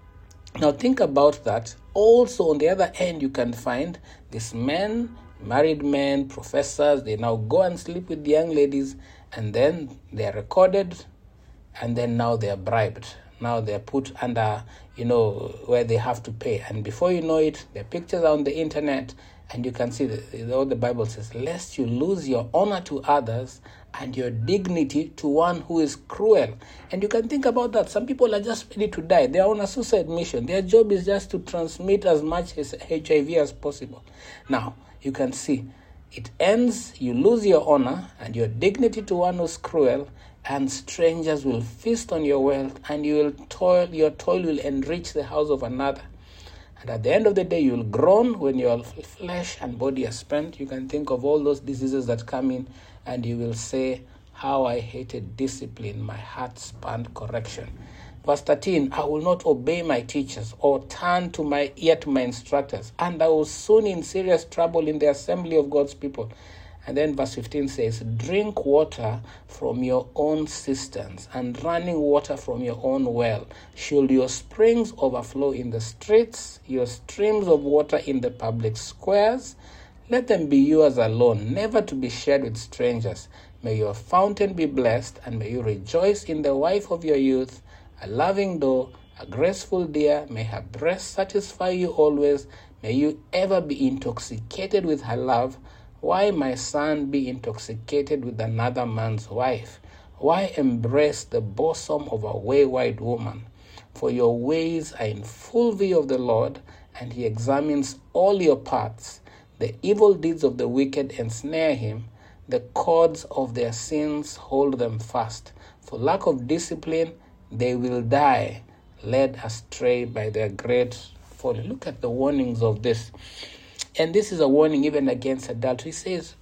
A: Now think about that. Also, on the other end, you can find these men, married men, professors. They now go and sleep with the young ladies, and then they are recorded, and then now they are bribed. Now they are put under, where they have to pay. And before you know it, their pictures are on the internet, and you can see what the Bible says, lest you lose your honor to others and your dignity to one who is cruel. And you can think about that. Some people are just ready to die. They are on a suicide mission. Their job is just to transmit as much as HIV as possible. Now, you can see, it ends, you lose your honor and your dignity to one who's cruel, and strangers will feast on your wealth, and your toil will enrich the house of another. And at the end of the day, you will groan when your flesh and body are spent. You can think of all those diseases that come in, and you will say, how I hated discipline, my heart spurned correction. Verse 13, I will not obey my teachers or turn to my ear to my instructors, and I was soon in serious trouble in the assembly of God's people. And then verse 15 says, drink water from your own cisterns and running water from your own well. Should your springs overflow in the streets, your streams of water in the public squares? Let them be yours alone, never to be shared with strangers. May your fountain be blessed, and may you rejoice in the wife of your youth, a loving doe, a graceful deer. May her breast satisfy you always. May you ever be intoxicated with her love. Why, my son, be intoxicated with another man's wife? Why embrace the bosom of a wayward woman? For your ways are in full view of the Lord, and he examines all your paths. The evil deeds of the wicked ensnare him. The cords of their sins hold them fast. For lack of discipline, they will die, led astray by their great folly. Look at the warnings of this. And this is a warning even against adultery. He says,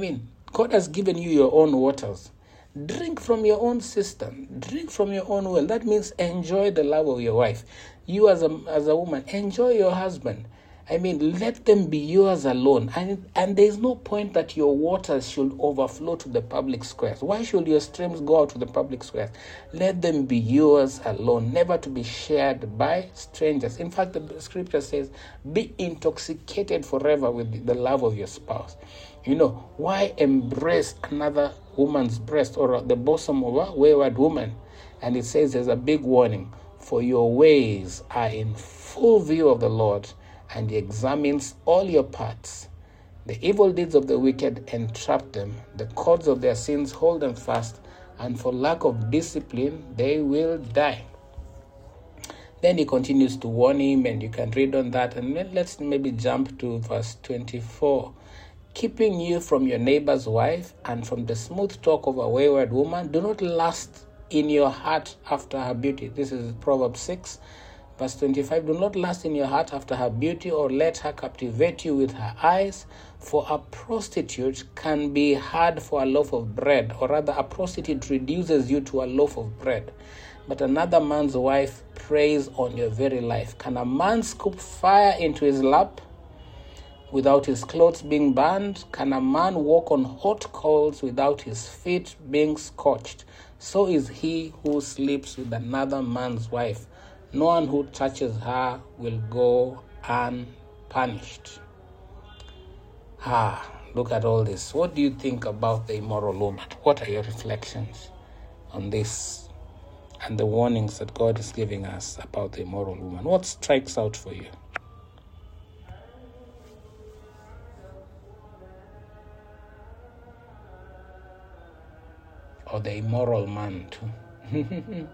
A: God has given you your own waters. Drink from your own cistern. Drink from your own well. That means enjoy the love of your wife. You as a woman, enjoy your husband. I mean, let them be yours alone. And there's no point that your waters should overflow to the public squares. Why should your streams go out to the public squares? Let them be yours alone, never to be shared by strangers. In fact, the scripture says, be intoxicated forever with the love of your spouse. You know, why embrace another woman's breast or the bosom of a wayward woman? And it says there's a big warning, for your ways are in full view of the Lord, and he examines all your parts. The evil deeds of the wicked entrap them. The cords of their sins hold them fast, and for lack of discipline, they will die. Then he continues to warn him, and you can read on that. And let's maybe jump to verse 24. Keeping you from your neighbor's wife and from the smooth talk of a wayward woman, do not lust in your heart after her beauty. This is Proverbs 6. Verse 25, do not lust in your heart after her beauty, or let her captivate you with her eyes, for a prostitute can be had for a loaf of bread, or rather a prostitute reduces you to a loaf of bread. But another man's wife preys on your very life. Can a man scoop fire into his lap without his clothes being burned? Can a man walk on hot coals without his feet being scorched? So is he who sleeps with another man's wife. No one who touches her will go unpunished. Look at all this. What do you think about the immoral woman? What are your reflections on this and the warnings that God is giving us about the immoral woman? What strikes out for you? Or the immoral man too?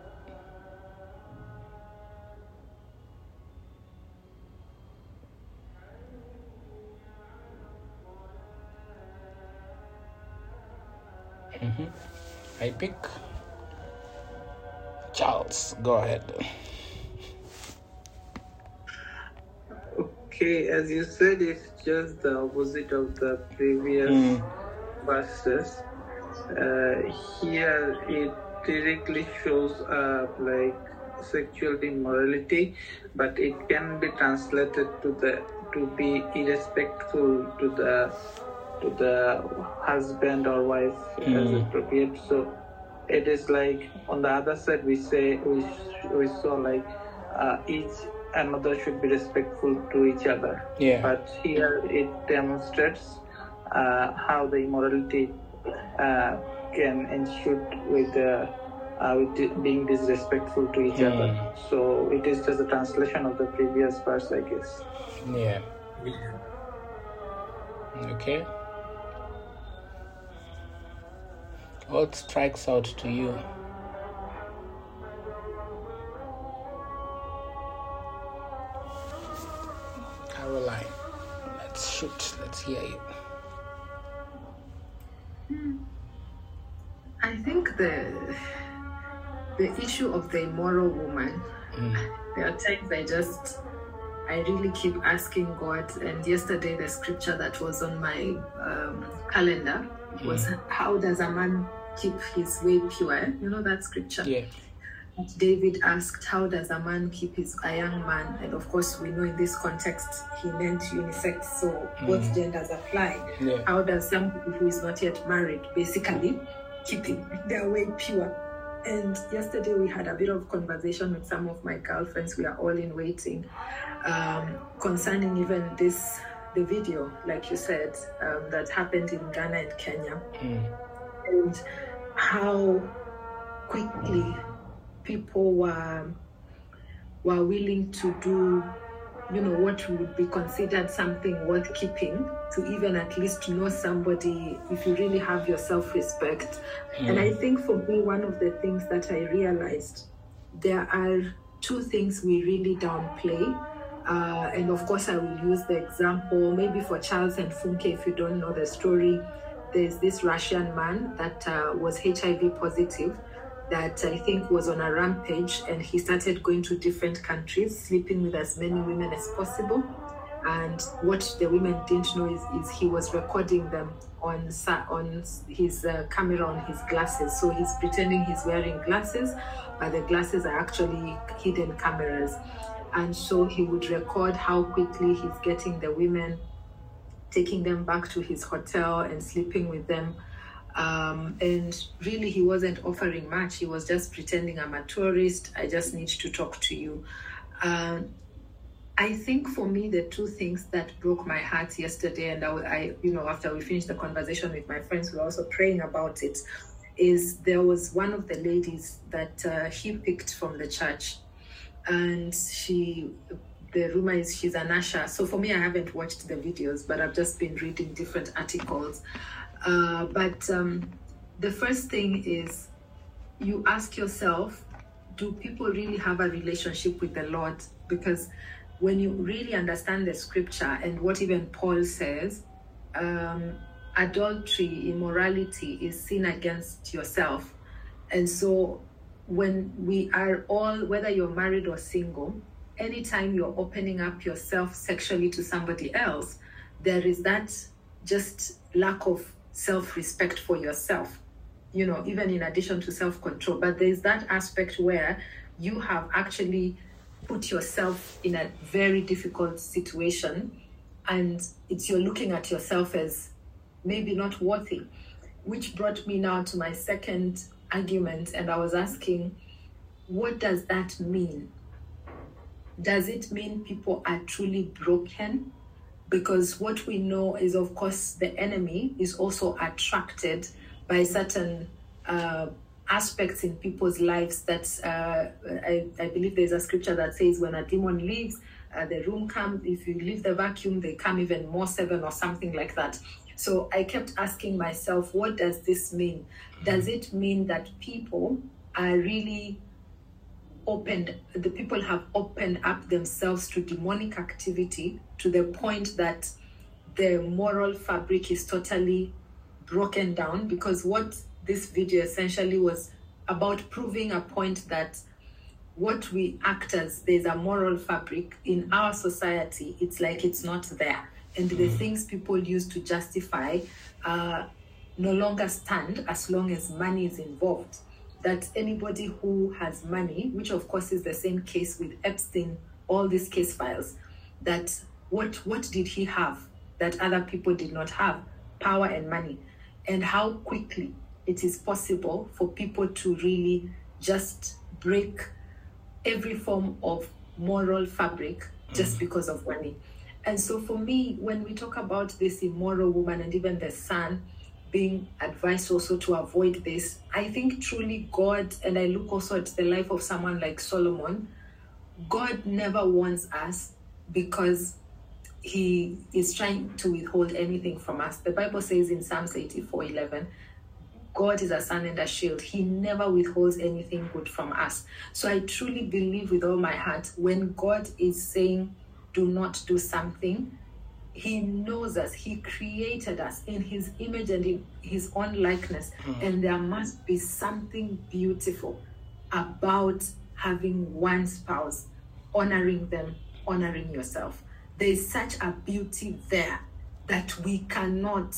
A: I pick Charles. Go ahead.
D: Okay, as you said, it's just the opposite of the previous verses. Here it directly shows like sexual immorality, but it can be translated to be irrespectful to the husband or wife as appropriate. So it is like on the other side we saw like each another should be respectful to each other.
A: Yeah.
D: But here it demonstrates how the immorality can ensue with being disrespectful to each other. So it is just a translation of the previous verse, I guess.
A: Yeah. Okay. What strikes out to you? Caroline, let's shoot. Let's hear you.
C: I think the issue of the immoral woman, there are times I really keep asking God, and yesterday the scripture that was on my calendar was, how does a man keep his way pure? You know that scripture?
A: Yeah.
C: David asked, how does a man keep a young man? And of course, we know in this context, he meant unisex, so both genders apply.
A: Yeah.
C: How does somebody who is not yet married basically keeping their way pure? And yesterday we had a bit of conversation with some of my girlfriends. We are all in waiting concerning even the video, like you said, that happened in Ghana and Kenya, and how quickly people were willing to do, what would be considered something worth keeping, to even at least know somebody, if you really have your self-respect. And I think for me, one of the things that I realized, there are two things we really downplay. And of course, I will use the example, maybe for Charles and Funke, if you don't know the story. There's this Russian man that was HIV positive, that I think was on a rampage, and he started going to different countries, sleeping with as many women as possible. And what the women didn't know is he was recording them on his camera on his glasses. So he's pretending he's wearing glasses, but the glasses are actually hidden cameras. And so he would record how quickly he's getting the women, taking them back to his hotel and sleeping with them. And really, he wasn't offering much. He was just pretending, I'm a tourist. I just need to talk to you. I think for me, the two things that broke my heart yesterday, and I after we finished the conversation with my friends, we were also praying about it, is there was one of the ladies that he picked from the church, and the rumor is she's an usher. So for me, I haven't watched the videos, but I've just been reading different articles. But the first thing is, you ask yourself, do people really have a relationship with the Lord? Because when you really understand the scripture and what even Paul says, adultery, immorality is sin against yourself. And so when we are all, whether you're married or single, anytime you're opening up yourself sexually to somebody else, there is that just lack of self-respect for yourself, even in addition to self-control. But there's that aspect where you have actually put yourself in a very difficult situation, and you're looking at yourself as maybe not worthy, which brought me now to my second argument. And I was asking, what does that mean? Does it mean people are truly broken? Because what we know is, of course, the enemy is also attracted by certain aspects in people's lives that I believe there's a scripture that says when a demon leaves, the room comes, if you leave the vacuum, they come even more 7 or something like that. So I kept asking myself, what does this mean? Does it mean that people are really the people have opened up themselves to demonic activity to the point that the moral fabric is totally broken down? Because what this video essentially was about, proving a point that what we act as, there's a moral fabric in our society, it's like it's not there. And the things people use to justify no longer stand as long as money is involved. That anybody who has money, which of course is the same case with Epstein, all these case files, that what did he have that other people did not have? Power and money. And how quickly it is possible for people to really just break every form of moral fabric just because of money. And so for me, when we talk about this immoral woman and even the son being advised also to avoid this, I think truly God, and I look also at the life of someone like Solomon, God never wants us because he is trying to withhold anything from us. The Bible says in Psalms 84:11, God is a sun and a shield. He never withholds anything good from us. So I truly believe with all my heart, when God is saying, do not do something, he knows us. He created us in his image and in his own likeness. And there must be something beautiful about having one spouse, honoring them, honoring yourself. There is such a beauty there that we cannot,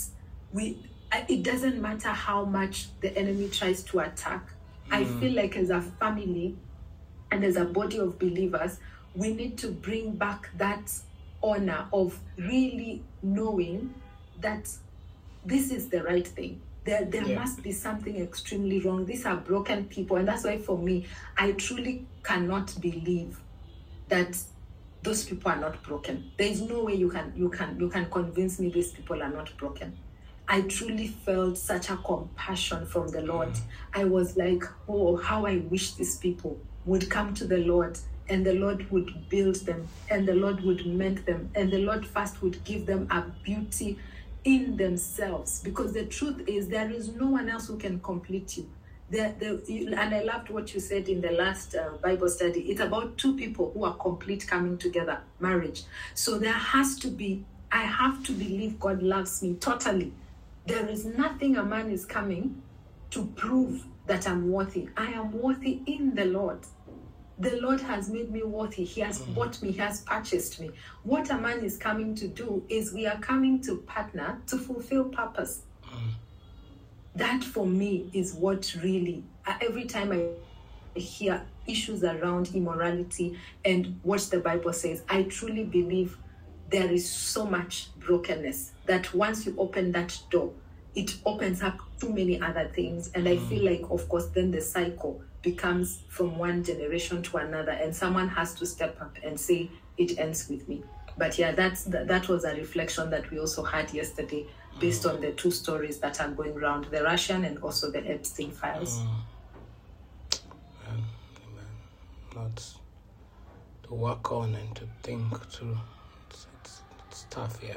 C: it doesn't matter how much the enemy tries to attack. I feel like as a family and as a body of believers, we need to bring back that honor of really knowing that this is the right thing. There must be something extremely wrong. These are broken people. And that's why for me, I truly cannot believe that those people are not broken. There is no way you can convince me these people are not broken. I truly felt such a compassion from the Lord. I was like, oh, how I wish these people would come to the Lord, and the Lord would build them, and the Lord would mend them, and the Lord first would give them a beauty in themselves. Because the truth is, there is no one else who can complete you. And I loved what you said in the last Bible study. It's about two people who are complete coming together, marriage. So there has to be, I have to believe God loves me totally. There is nothing a man is coming to prove that I'm worthy. I am worthy in the Lord. The Lord has made me worthy. He has bought me. He has purchased me. What a man is coming to do is we are coming to partner to fulfill purpose. That for me is what really, every time I hear issues around immorality and what the Bible says, I truly believe there is so much brokenness that once you open that door, it opens up too many other things. And I feel like, of course, then the cycle becomes from one generation to another, and someone has to step up and say, it ends with me. But yeah, that was a reflection that we also had yesterday based on the two stories that are going around, the Russian and also the Epstein files.
A: Amen. Lots to work on and to think through. It's tough here.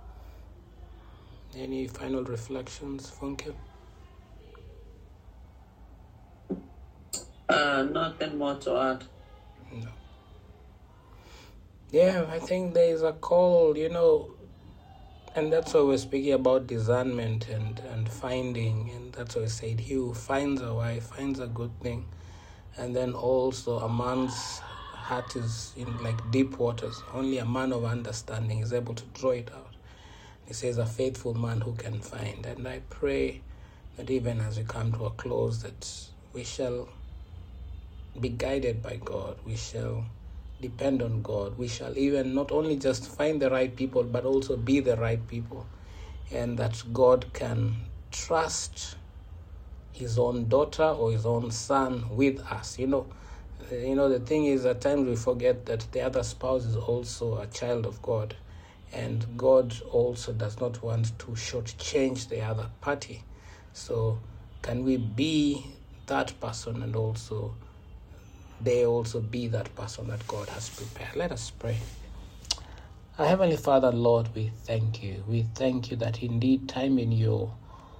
A: Any final reflections, Funke?
B: Nothing more to add.
A: No. Yeah, I think there is a call, and that's why we're speaking about discernment and finding, and that's why I said he who finds a wife finds a good thing. And then also a man's heart is in like deep waters. Only a man of understanding is able to draw it out. He says a faithful man who can find. And I pray that even as we come to a close, that we shall be guided by God. We shall depend on God. We shall even not only just find the right people, but also be the right people. And that God can trust his own daughter or his own son with us. The thing is, at times we forget that the other spouse is also a child of God. And God also does not want to shortchange the other party. So can we be that person, and also they also be that person that God has prepared? Let us pray. Our Heavenly Father, Lord, we thank you. We thank you that indeed time with you,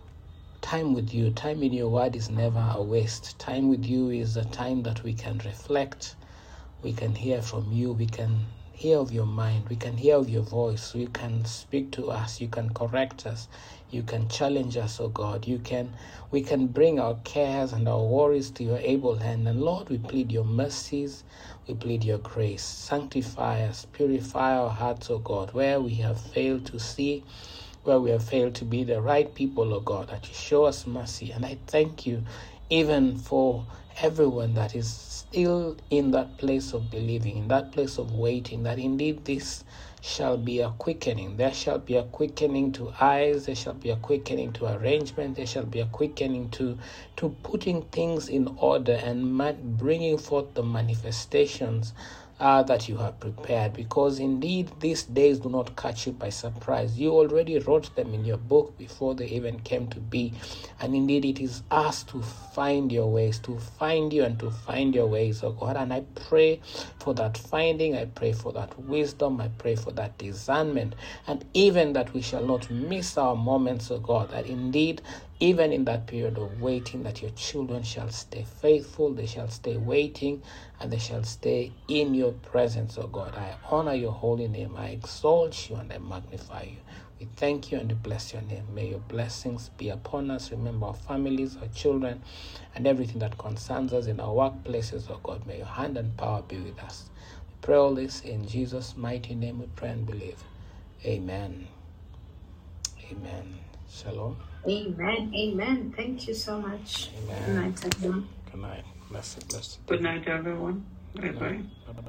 A: time in your word is never a waste. Time with you is a time that we can reflect, we can hear from you, we can hear of your mind, we can hear of your voice, you can speak to us, you can correct us, you can challenge us, oh God. We can bring our cares and our worries to your able hand. And Lord, we plead your mercies, we plead your grace. Sanctify us, purify our hearts, oh God, where we have failed to see, where we have failed to be the right people, oh God, that you show us mercy. And I thank you even for everyone that is still in that place of believing, in that place of waiting, that indeed this shall be a quickening. There shall be a quickening to eyes, there shall be a quickening to arrangement, there shall be a quickening to putting things in order and bringing forth the manifestations that you have prepared, because indeed these days do not catch you by surprise. You already wrote them in your book before they even came to be, and indeed it is us to find your ways, to find you and to find your ways, oh God. And I pray for that finding, I pray for that wisdom, I pray for that discernment, and even that we shall not miss our moments, oh God, that indeed even in that period of waiting, that your children shall stay faithful, they shall stay waiting, and they shall stay in your presence, oh God. I honor your holy name, I exalt you and I magnify you. We thank you and we bless your name. May your blessings be upon us. Remember our families, our children, and everything that concerns us in our workplaces, oh God. May your hand and power be with us. We pray all this in Jesus' mighty name we pray and believe. Amen. Amen. Shalom.
C: Amen. Amen. Thank you so much.
A: Amen.
C: Good night, everyone.
A: Good night. Blessed.
B: Good night, everyone. Bye-bye.